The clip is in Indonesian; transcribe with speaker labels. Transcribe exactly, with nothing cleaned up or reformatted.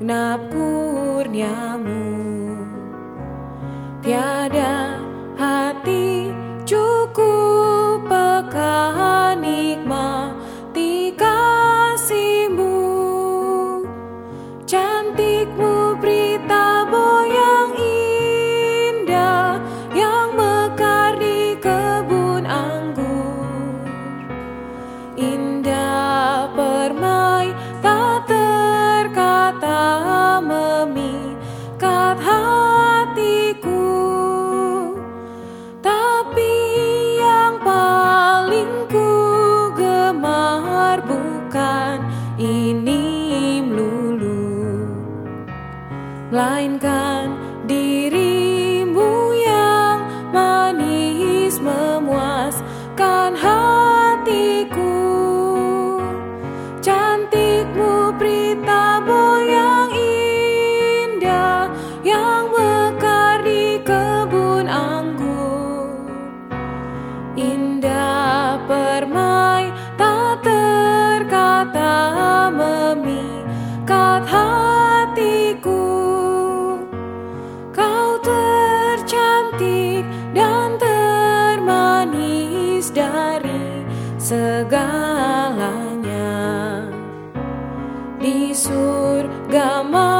Speaker 1: genap kurniamu. Tiada hati cukup pekan nikmati kasih-Mu. Cantikmu berita yang indah yang mekar di kebun anggur. Indah permai tak terkata memikat hatiku. Tapi yang paling ku gemar bukan ini melulu, melainkan diri-Mu yang manis memuaskan hatiku. Cantik-Mu berita yang indah yang mekar di kebun anggur. Indah permai tak terkata memikat hatiku. Kau tercantik dan termanis dari segalanya. Di surga